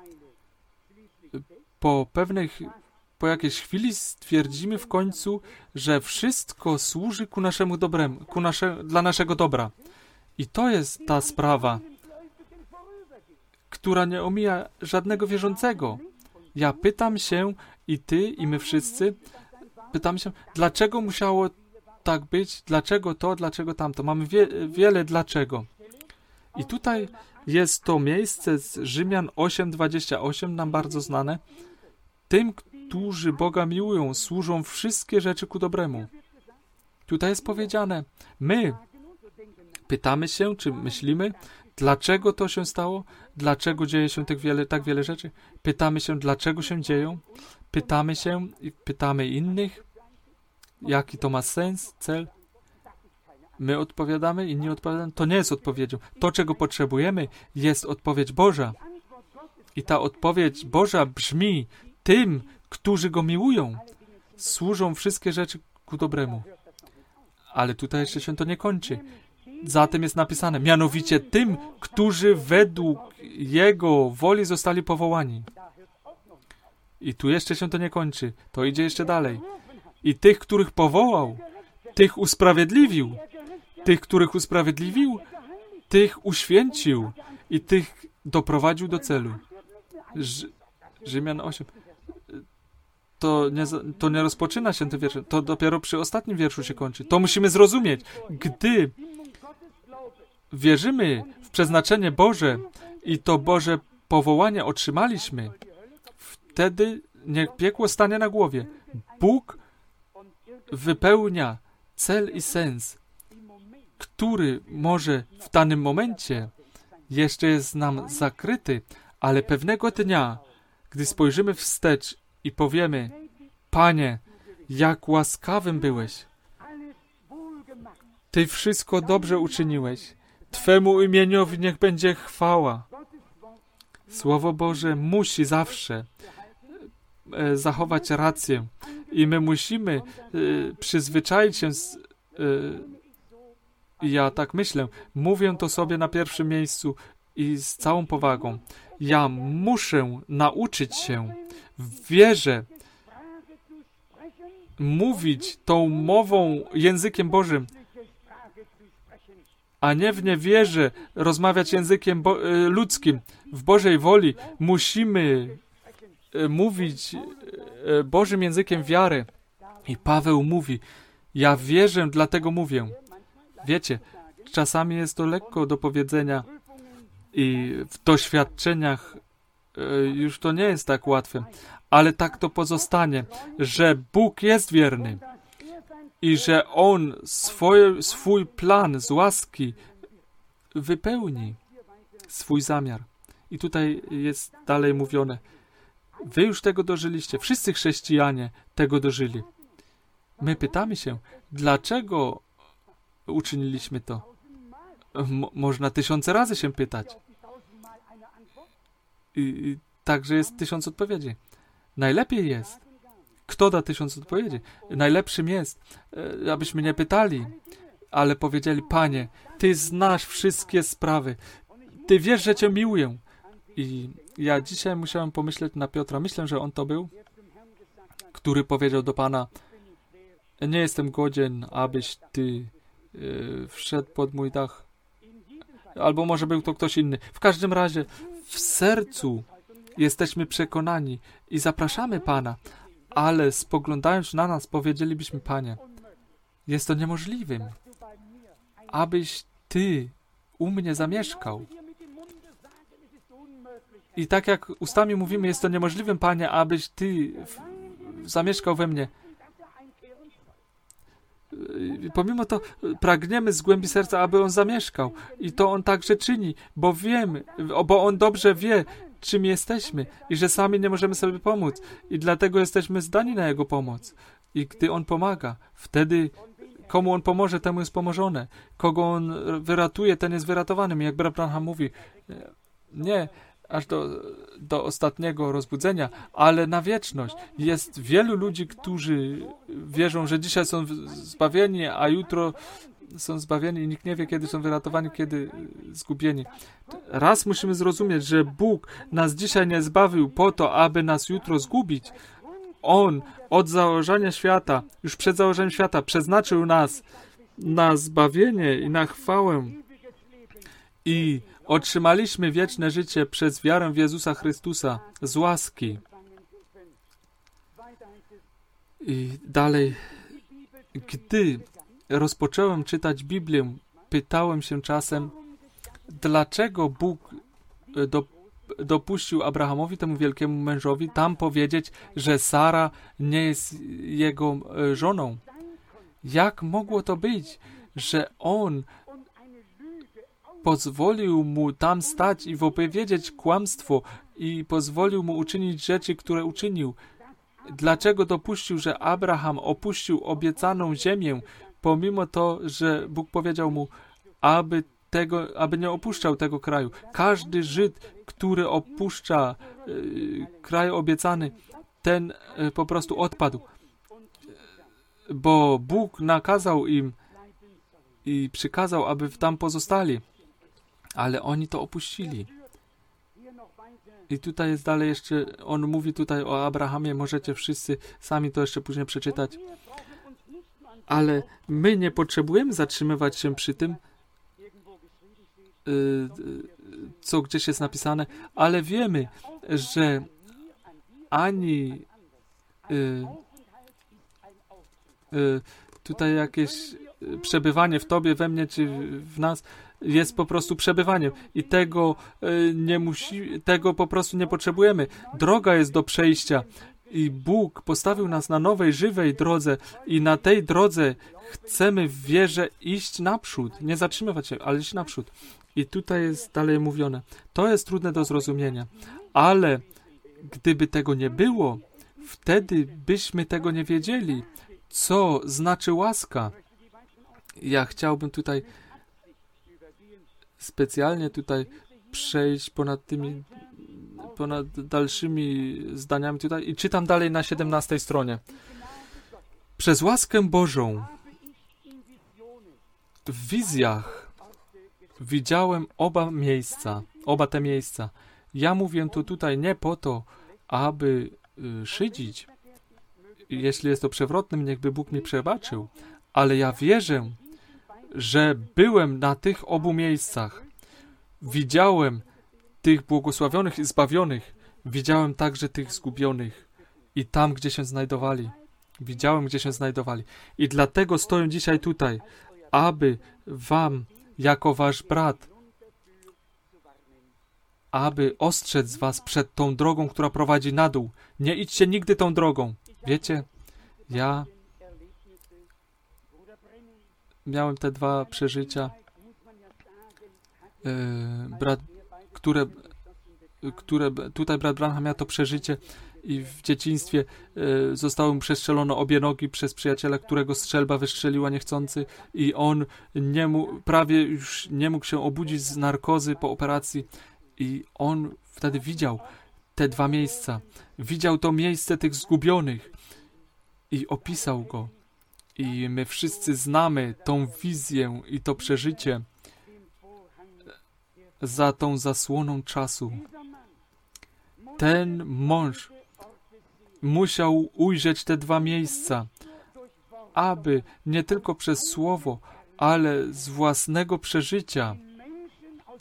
po jakiejś chwili stwierdzimy w końcu, że wszystko służy ku naszemu dobremu, dla naszego dobra. I to jest ta sprawa, która nie omija żadnego wierzącego. Ja pytam się, i ty, i my wszyscy, pytam się, dlaczego musiało tak być, dlaczego to, dlaczego tamto. Mamy wiele dlaczego. I tutaj jest to miejsce z Rzymian 8:28, nam bardzo znane. Tym, którzy Boga miłują, służą wszystkie rzeczy ku dobremu. Tutaj jest powiedziane, my pytamy się, czy myślimy, dlaczego to się stało, dlaczego dzieje się tak wiele rzeczy. Pytamy się, dlaczego się dzieją. Pytamy się i pytamy innych, jaki to ma sens, cel. My odpowiadamy, inni odpowiadają. To nie jest odpowiedzią. To, czego potrzebujemy, jest odpowiedź Boża. I ta odpowiedź Boża brzmi, tym, którzy Go miłują, służą wszystkie rzeczy ku dobremu. Ale tutaj jeszcze się to nie kończy. Zatem jest napisane, mianowicie tym, którzy według Jego woli zostali powołani. I tu jeszcze się to nie kończy. To idzie jeszcze dalej. I tych, których powołał, tych usprawiedliwił. Tych, których usprawiedliwił, tych uświęcił i tych doprowadził do celu. Rzymian 8. To nie rozpoczyna się tym wierszem. To dopiero przy ostatnim wierszu się kończy. To musimy zrozumieć. Gdy wierzymy w przeznaczenie Boże i to Boże powołanie otrzymaliśmy, wtedy niech piekło stanie na głowie. Bóg wypełnia cel i sens, który może w danym momencie jeszcze jest nam zakryty, ale pewnego dnia, gdy spojrzymy wstecz i powiemy, Panie, jak łaskawym byłeś. Ty wszystko dobrze uczyniłeś. Twemu imieniowi niech będzie chwała. Słowo Boże musi zawsze zachować rację i my musimy przyzwyczaić się ja tak myślę, mówię to sobie na pierwszym miejscu i z całą powagą. Ja muszę nauczyć się w wierze mówić tą mową, językiem Bożym, a nie w niewierze rozmawiać językiem ludzkim. W Bożej woli musimy mówić Bożym językiem wiary. I Paweł mówi, ja wierzę, dlatego mówię. Wiecie, czasami jest to lekko do powiedzenia i w doświadczeniach już to nie jest tak łatwe, ale tak to pozostanie, że Bóg jest wierny i że On swój plan z łaski wypełni, swój zamiar. I tutaj jest dalej mówione, wy już tego dożyliście, wszyscy chrześcijanie tego dożyli. My pytamy się, dlaczego uczyniliśmy to? Można 1000 razy się pytać. I także jest 1000 odpowiedzi. Najlepiej jest. Kto da 1000 odpowiedzi? Najlepszym jest, abyśmy nie pytali, ale powiedzieli, Panie, Ty znasz wszystkie sprawy. Ty wiesz, że Cię miłuję. I ja dzisiaj musiałem pomyśleć na Piotra. Myślę, że on to był, który powiedział do Pana, nie jestem godzien, abyś Ty wszedł pod mój dach. albo może był to ktoś inny. W każdym razie w sercu jesteśmy przekonani i zapraszamy Pana, ale spoglądając na nas powiedzielibyśmy: Panie, jest to niemożliwym, abyś Ty u mnie zamieszkał. I tak jak ustami mówimy, jest to niemożliwym, Panie, abyś Ty zamieszkał we mnie. Pomimo to pragniemy z głębi serca, aby On zamieszkał. I to On także czyni, bo wiemy, bo On dobrze wie, czym jesteśmy i że sami nie możemy sobie pomóc. I dlatego jesteśmy zdani na Jego pomoc. I gdy On pomaga, wtedy komu On pomoże, temu jest pomożone. Kogo On wyratuje, ten jest wyratowanym. Jak brat Branham mówi, nie aż do ostatniego rozbudzenia, ale na wieczność. Jest wielu ludzi, którzy wierzą, że dzisiaj są zbawieni, a jutro są zbawieni i nikt nie wie, kiedy są wyratowani, kiedy zgubieni. Raz musimy zrozumieć, że Bóg nas dzisiaj nie zbawił po to, aby nas jutro zgubić. On od założenia świata, już przed założeniem świata, przeznaczył nas na zbawienie i na chwałę. I otrzymaliśmy wieczne życie przez wiarę w Jezusa Chrystusa z łaski. I dalej, gdy rozpocząłem czytać Biblię, pytałem się czasem, dlaczego Bóg dopuścił Abrahamowi, temu wielkiemu mężowi, tam powiedzieć, że Sara nie jest jego żoną. Jak mogło to być, że on pozwolił mu tam stać i wypowiedzieć kłamstwo i pozwolił mu uczynić rzeczy, które uczynił? Dlaczego dopuścił, że Abraham opuścił obiecaną ziemię, pomimo to, że Bóg powiedział mu, aby nie opuszczał tego kraju? Każdy Żyd, który opuszcza kraj obiecany, ten po prostu odpadł. Bo Bóg nakazał im i przykazał, aby tam pozostali. Ale oni to opuścili. I tutaj jest dalej jeszcze, on mówi tutaj o Abrahamie, możecie wszyscy sami to jeszcze później przeczytać. Ale my nie potrzebujemy zatrzymywać się przy tym, co gdzieś jest napisane, ale wiemy, że ani tutaj jakieś przebywanie w Tobie, we mnie czy w nas jest po prostu przebywaniem i tego po prostu nie potrzebujemy. Droga jest do przejścia i Bóg postawił nas na nowej, żywej drodze i na tej drodze chcemy w wierze iść naprzód, nie zatrzymywać się, ale iść naprzód. I tutaj jest dalej mówione, to jest trudne do zrozumienia, ale gdyby tego nie było, wtedy byśmy tego nie wiedzieli, co znaczy łaska. Ja chciałbym tutaj specjalnie przejść ponad dalszymi zdaniami tutaj i czytam dalej na 17 stronie. Przez łaskę Bożą w wizjach widziałem oba te miejsca. Ja mówię to tutaj nie po to, aby szydzić. Jeśli jest to przewrotne, niechby Bóg mi przebaczył. Ale ja wierzę, że byłem na tych obu miejscach. Widziałem tych błogosławionych i zbawionych. Widziałem także tych zgubionych. I tam, gdzie się znajdowali. Widziałem, gdzie się znajdowali. I dlatego stoję dzisiaj tutaj, aby wam, jako wasz brat, aby ostrzec was przed tą drogą, która prowadzi na dół. Nie idźcie nigdy tą drogą. Wiecie, ja miałem te dwa przeżycia, które tutaj brat Branham miał to przeżycie i w dzieciństwie zostało mu przestrzelono obie nogi przez przyjaciela, którego strzelba wystrzeliła niechcący i on prawie już nie mógł się obudzić z narkozy po operacji i on wtedy widział te dwa miejsca. Widział to miejsce tych zgubionych i opisał go. I my wszyscy znamy tą wizję i to przeżycie za tą zasłoną czasu. Ten mąż musiał ujrzeć te dwa miejsca, aby nie tylko przez słowo, ale z własnego przeżycia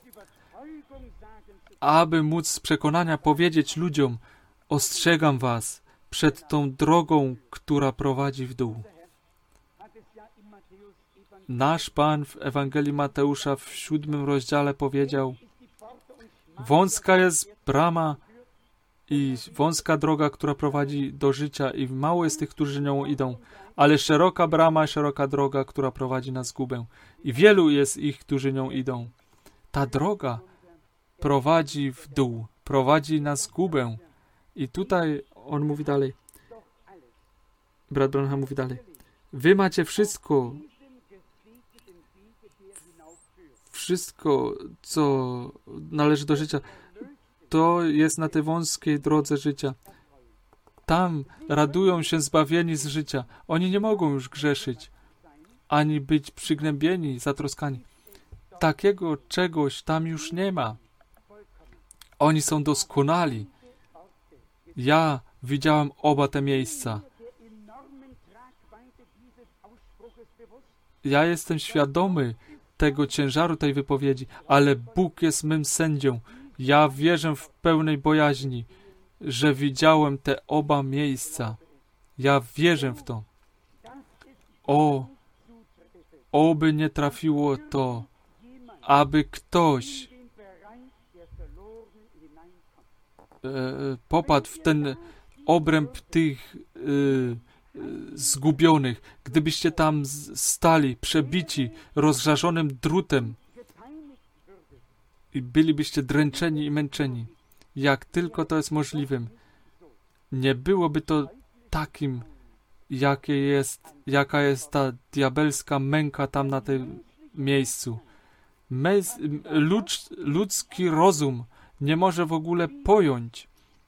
aby móc z przekonania powiedzieć ludziom, ostrzegam was przed tą drogą, która prowadzi w dół. Nasz Pan w Ewangelii Mateusza w 7 rozdziale powiedział, wąska jest brama i wąska droga, która prowadzi do życia i mało jest tych, którzy nią idą, ale szeroka brama, szeroka droga, która prowadzi na zgubę i wielu jest ich, którzy nią idą. Ta droga prowadzi w dół, prowadzi na zgubę. I tutaj on mówi dalej, brat Branham mówi dalej, wy macie wszystko, co należy do życia, to jest na tej wąskiej drodze życia. Tam radują się zbawieni z życia. Oni nie mogą już grzeszyć, ani być przygnębieni, zatroskani. Takiego czegoś tam już nie ma. Oni są doskonali. Ja widziałem oba te miejsca. Ja jestem świadomy tego ciężaru tej wypowiedzi, ale Bóg jest mym sędzią. Ja wierzę w pełnej bojaźni, że widziałem te oba miejsca. Ja wierzę w to. Oby nie trafiło to, aby ktoś popadł w ten obręb tych zgubionych. Gdybyście tam stali, przebici, rozżarzonym drutem i bylibyście dręczeni i męczeni, jak tylko to jest możliwym, nie byłoby to takim, jaka jest ta diabelska męka tam na tym miejscu. Ludzki rozum nie może w ogóle pojąć,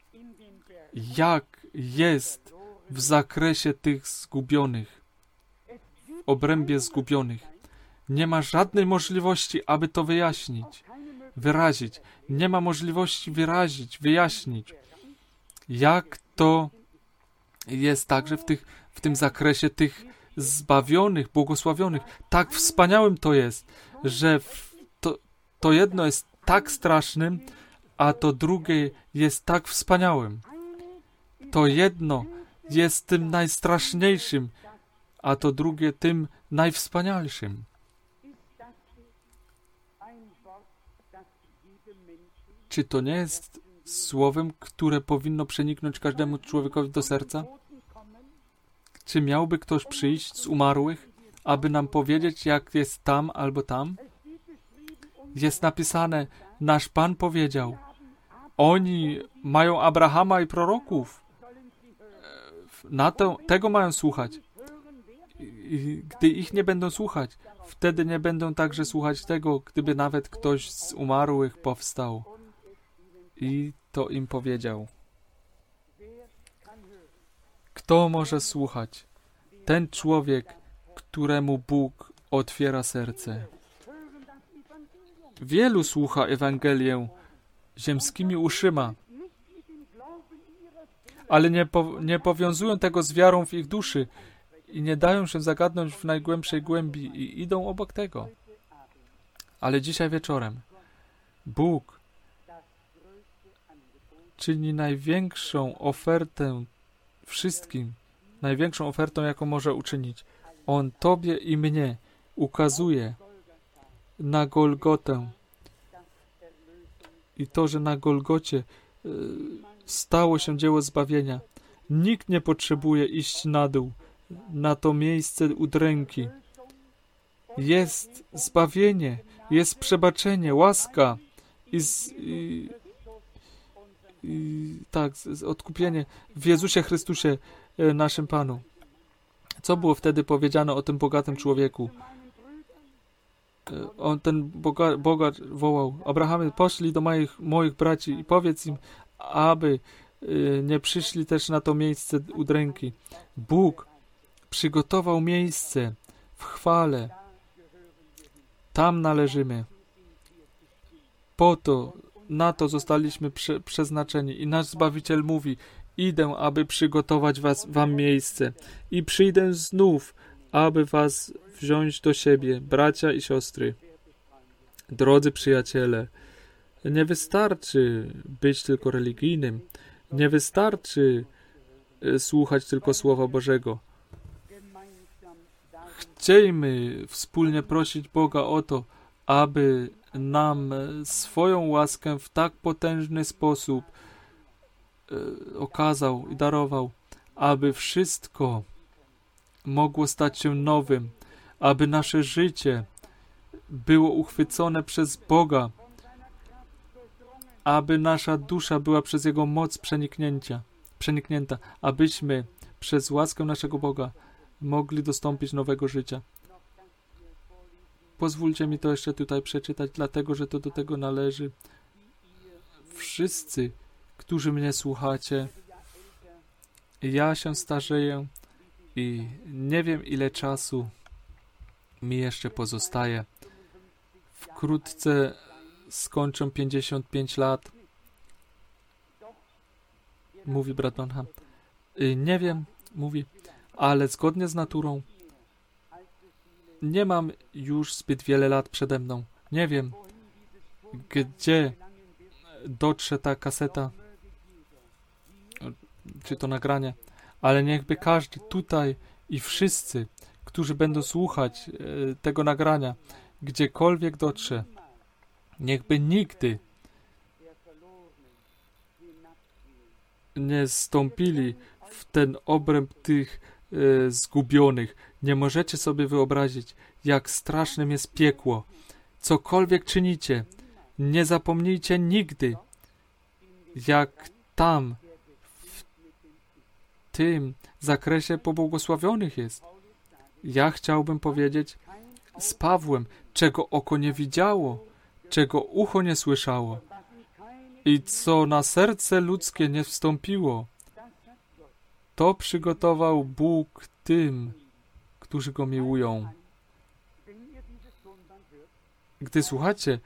jak jest w zakresie tych zgubionych, w obrębie zgubionych. Nie ma żadnej możliwości, aby to wyrazić. Nie ma możliwości wyjaśnić, jak to jest także w tym zakresie tych zbawionych, błogosławionych. Tak wspaniałym to jest, że to jedno jest tak strasznym, a to drugie jest tak wspaniałym. To jedno jest tym najstraszniejszym, a to drugie tym najwspanialszym. Czy to nie jest słowem, które powinno przeniknąć każdemu człowiekowi do serca? Czy miałby ktoś przyjść z umarłych, aby nam powiedzieć, jak jest tam albo tam? Jest napisane, nasz Pan powiedział, oni mają Abrahama i proroków. Tego mają słuchać. I gdy ich nie będą słuchać, wtedy nie będą także słuchać tego, gdyby nawet ktoś z umarłych powstał i to im powiedział. Kto może słuchać? Ten człowiek, któremu Bóg otwiera serce. Wielu słucha Ewangelię ziemskimi uszyma, ale nie powiązują tego z wiarą w ich duszy i nie dają się zagadnąć w najgłębszej głębi i idą obok tego. Ale dzisiaj wieczorem Bóg czyni największą ofertę wszystkim, największą ofertą, jaką może uczynić. On Tobie i mnie ukazuje na Golgotę. I to, że na Golgocie stało się dzieło zbawienia. Nikt nie potrzebuje iść na dół, na to miejsce udręki. Jest zbawienie, jest przebaczenie, łaska odkupienie w Jezusie Chrystusie, naszym Panu. Co było wtedy powiedziane o tym bogatym człowieku? Ten bogacz wołał, Abrahamie, poszli do moich braci i powiedz im, aby nie przyszli też na to miejsce udręki. Bóg przygotował miejsce w chwale. Tam należymy. Na to zostaliśmy przeznaczeni. I nasz Zbawiciel mówi, idę, aby przygotować wam miejsce. I przyjdę znów, aby was wziąć do siebie, bracia i siostry. Drodzy przyjaciele, Nie wystarczy być tylko religijnym. Nie wystarczy słuchać tylko Słowa Bożego. Chciejmy wspólnie prosić Boga o to, aby nam swoją łaskę w tak potężny sposób okazał i darował, aby wszystko mogło stać się nowym, aby nasze życie było uchwycone przez Boga, aby nasza dusza była przez Jego moc przeniknięta, abyśmy przez łaskę naszego Boga mogli dostąpić nowego życia. Pozwólcie mi to jeszcze tutaj przeczytać, dlatego że to do tego należy. Wszyscy, którzy mnie słuchacie, ja się starzeję i nie wiem, ile czasu mi jeszcze pozostaje. Wkrótce skończę 55 lat, mówi brat Branham. Nie wiem, mówi, ale zgodnie z naturą nie mam już zbyt wiele lat przede mną. Nie wiem, gdzie dotrze ta kaseta, czy to nagranie, ale niechby każdy tutaj i wszyscy, którzy będą słuchać tego nagrania, gdziekolwiek dotrze, niechby nigdy nie stąpili w ten obręb tych zgubionych. Nie możecie sobie wyobrazić, jak strasznym jest piekło. Cokolwiek czynicie, nie zapomnijcie nigdy, jak tam, w tym zakresie pobłogosławionych jest. Ja chciałbym powiedzieć z Pawłem, czego oko nie widziało, czego ucho nie słyszało i co na serce ludzkie nie wstąpiło, to przygotował Bóg tym, którzy Go miłują. Gdy słuchacie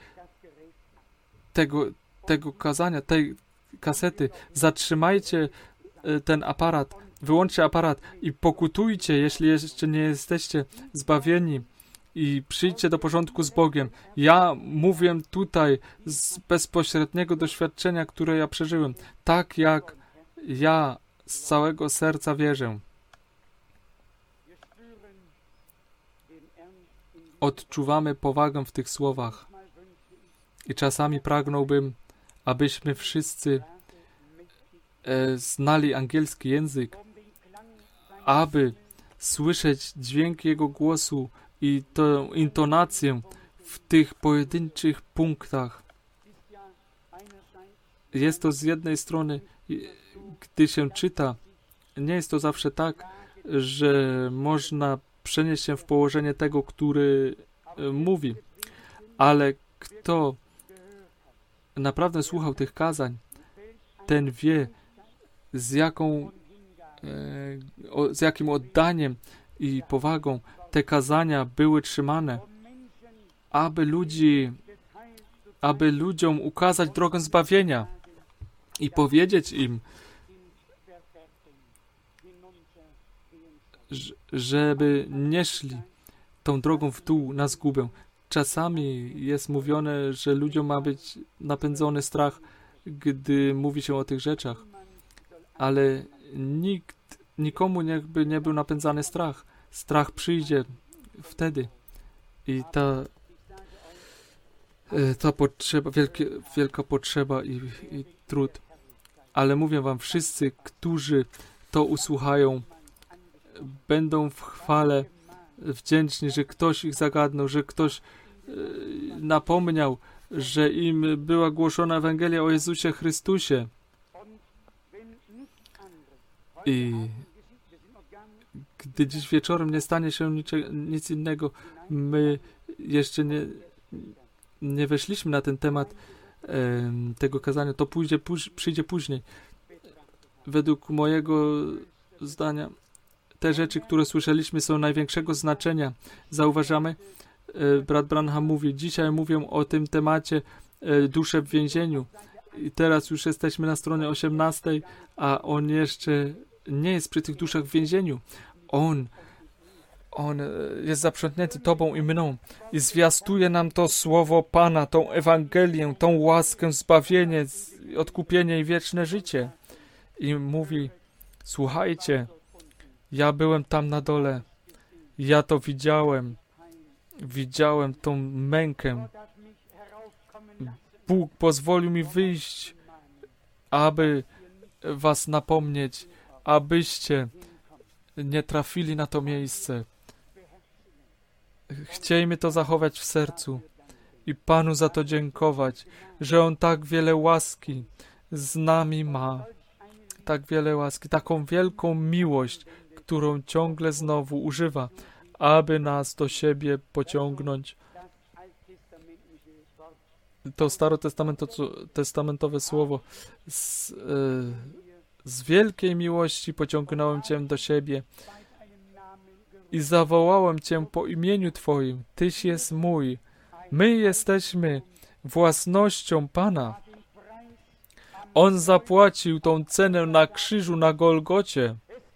tego kazania, tej kasety, zatrzymajcie ten aparat, wyłączcie aparat i pokutujcie, jeśli jeszcze nie jesteście zbawieni, i przyjdźcie do porządku z Bogiem. Ja mówię tutaj z bezpośredniego doświadczenia, które ja przeżyłem, tak jak ja z całego serca wierzę. Odczuwamy powagę w tych słowach i czasami pragnąłbym, abyśmy wszyscy znali angielski język, aby słyszeć dźwięk Jego głosu i tę intonację w tych pojedynczych punktach. Jest to z jednej strony, gdy się czyta, nie jest to zawsze tak, że można przenieść się w położenie tego, który mówi, ale kto naprawdę słuchał tych kazań, ten wie, z jakim oddaniem i powagą te kazania były trzymane, aby ludziom ukazać drogę zbawienia i powiedzieć im, żeby nie szli tą drogą w dół na zgubę. Czasami jest mówione, że ludziom ma być napędzony strach, gdy mówi się o tych rzeczach, ale nikomu jakby nie był napędzany strach. Strach przyjdzie wtedy i ta potrzeba, wielka potrzeba i trud. Ale mówię wam, wszyscy, którzy to usłuchają, będą w chwale wdzięczni, że ktoś ich zagadnął, że ktoś napomniał, że im była głoszona Ewangelia o Jezusie Chrystusie. I gdy dziś wieczorem nie stanie się nic innego, my jeszcze nie weszliśmy na ten temat tego kazania, to przyjdzie później. Według mojego zdania te rzeczy, które słyszeliśmy, są największego znaczenia. Zauważamy, brat Branham mówi, dzisiaj mówię o tym temacie dusze w więzieniu. I teraz już jesteśmy na stronie 18, a on jeszcze nie jest przy tych duszach w więzieniu. On jest zaprzątnięty Tobą i mną i zwiastuje nam to słowo Pana, tą Ewangelię, tą łaskę, zbawienie, odkupienie i wieczne życie. I mówi, słuchajcie, ja byłem tam na dole, ja to widziałem tą mękę. Bóg pozwolił mi wyjść, aby was napomnieć, abyście nie trafili na to miejsce. Chciejmy to zachować w sercu i Panu za to dziękować, że On tak wiele łaski z nami ma. Tak wiele łaski, taką wielką miłość, którą ciągle znowu używa, aby nas do siebie pociągnąć. To starotestamentowe słowo z wielkiej miłości pociągnąłem Cię do siebie i zawołałem Cię po imieniu Twoim. Tyś jest mój. My jesteśmy własnością Pana. On zapłacił tą cenę na krzyżu na Golgocie.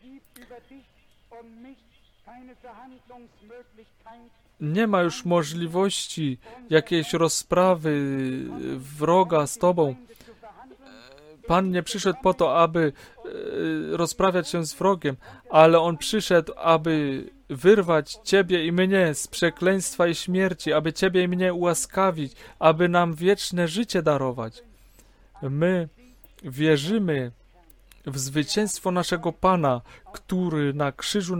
Nie ma już możliwości jakiejś rozprawy wroga z Tobą. Pan nie przyszedł po to, aby rozprawiać się z wrogiem, ale On przyszedł, aby wyrwać Ciebie i mnie z przekleństwa i śmierci, aby Ciebie i mnie ułaskawić, aby nam wieczne życie darować. My wierzymy w zwycięstwo naszego Pana, które na krzyżu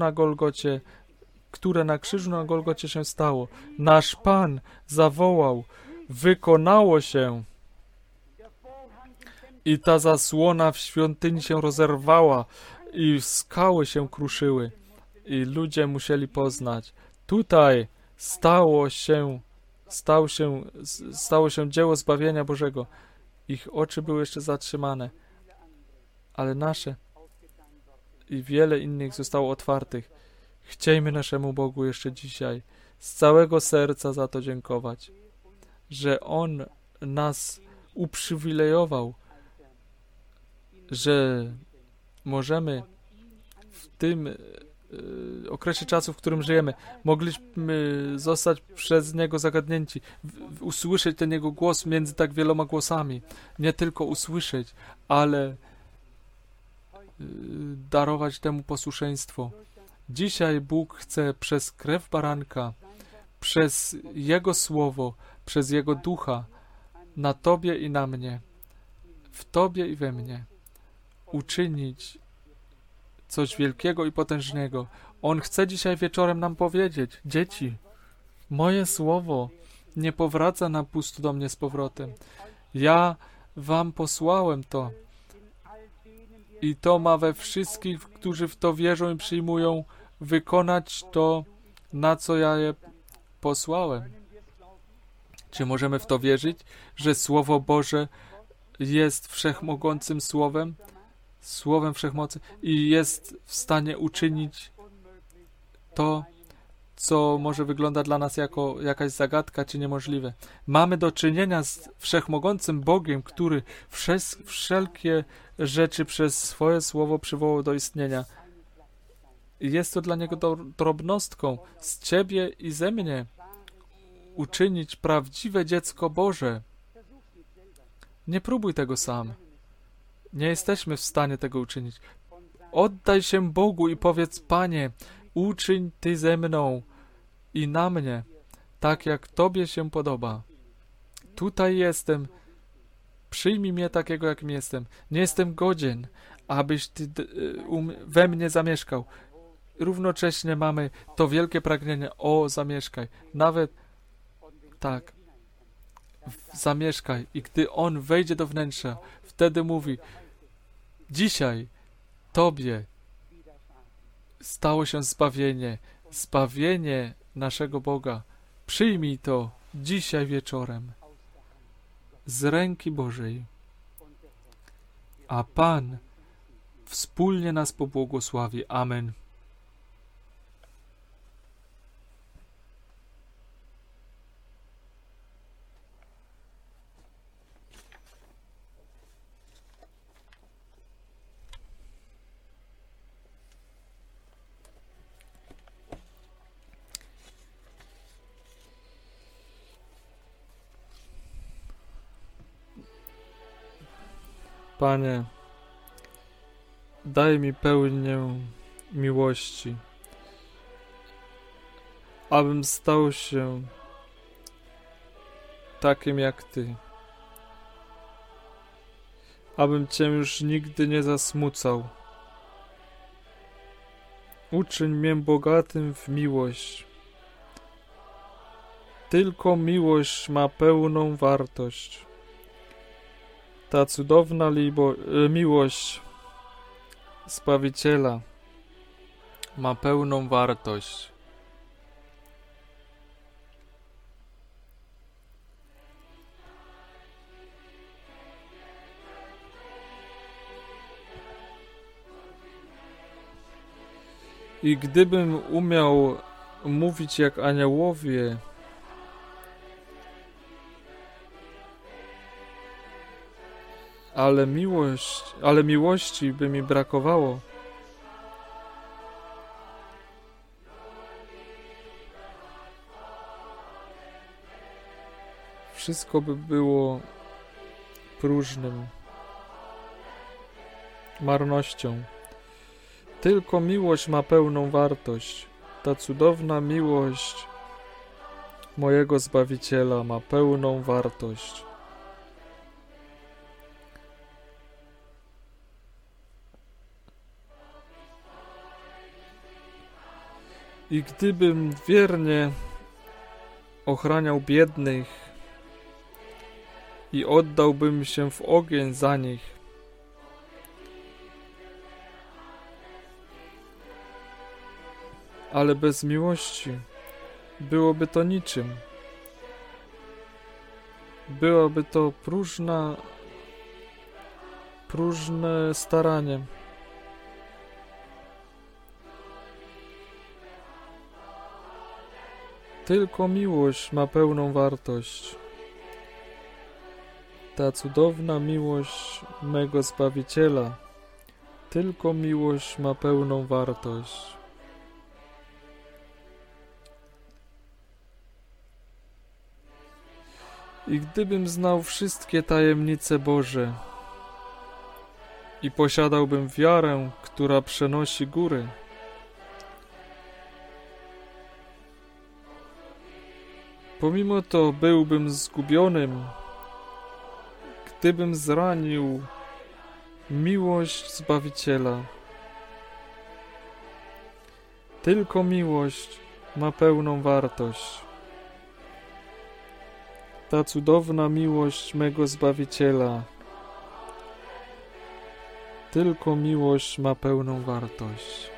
na Golgocie się stało. Nasz Pan zawołał, wykonało się. I ta zasłona w świątyni się rozerwała i skały się kruszyły. I ludzie musieli poznać. Tutaj stało się dzieło zbawienia Bożego. Ich oczy były jeszcze zatrzymane, ale nasze i wiele innych zostało otwartych. Chciejmy naszemu Bogu jeszcze dzisiaj z całego serca za to dziękować, że On nas uprzywilejował, że możemy w tym okresie czasu, w którym żyjemy, mogliśmy zostać przez Niego zagadnięci, usłyszeć ten Jego głos między tak wieloma głosami. Nie tylko usłyszeć, ale darować temu posłuszeństwo. Dzisiaj Bóg chce przez krew baranka, przez Jego Słowo, przez Jego Ducha, na Tobie i na mnie, w Tobie i we mnie, uczynić coś wielkiego i potężnego. On chce dzisiaj wieczorem nam powiedzieć, dzieci, moje Słowo nie powraca na pusto do mnie z powrotem. Ja wam posłałem to. I to ma we wszystkich, którzy w to wierzą i przyjmują, wykonać to, na co ja je posłałem. Czy możemy w to wierzyć, że Słowo Boże jest wszechmogącym Słowem, Słowem Wszechmocy i jest w stanie uczynić to, co może wygląda dla nas jako jakaś zagadka czy niemożliwe. Mamy do czynienia z wszechmogącym Bogiem, który wszelkie rzeczy przez swoje Słowo przywołał do istnienia. I jest to dla Niego drobnostką z Ciebie i ze mnie uczynić prawdziwe dziecko Boże. Nie próbuj tego sam. Nie jesteśmy w stanie tego uczynić. Oddaj się Bogu i powiedz, Panie, uczyń Ty ze mną i na mnie, tak jak Tobie się podoba. Tutaj jestem. Przyjmij mnie takiego, jakim jestem. Nie jestem godzien, abyś Ty we mnie zamieszkał. Równocześnie mamy to wielkie pragnienie, zamieszkaj. Nawet tak, zamieszkaj. I gdy On wejdzie do wnętrza, wtedy mówi, dzisiaj Tobie stało się zbawienie naszego Boga. Przyjmij to dzisiaj wieczorem z ręki Bożej. A Pan wspólnie nas pobłogosławi. Amen. Panie, daj mi pełnię miłości, abym stał się takim jak Ty, abym Cię już nigdy nie zasmucał. Uczyń mnie bogatym w miłość. Tylko miłość ma pełną wartość. Ta cudowna miłość Zbawiciela ma pełną wartość. I gdybym umiał mówić jak aniołowie, ale miłości by mi brakowało. Wszystko by było próżnym, marnością. Tylko miłość ma pełną wartość. Ta cudowna miłość mojego Zbawiciela ma pełną wartość. I gdybym wiernie ochraniał biednych i oddałbym się w ogień za nich, ale bez miłości byłoby to niczym. Byłoby to próżne staranie. Tylko miłość ma pełną wartość. Ta cudowna miłość mego Zbawiciela, tylko miłość ma pełną wartość. I gdybym znał wszystkie tajemnice Boże i posiadałbym wiarę, która przenosi góry, pomimo to byłbym zgubionym, gdybym zranił miłość Zbawiciela. Tylko miłość ma pełną wartość. Ta cudowna miłość mego Zbawiciela. Tylko miłość ma pełną wartość.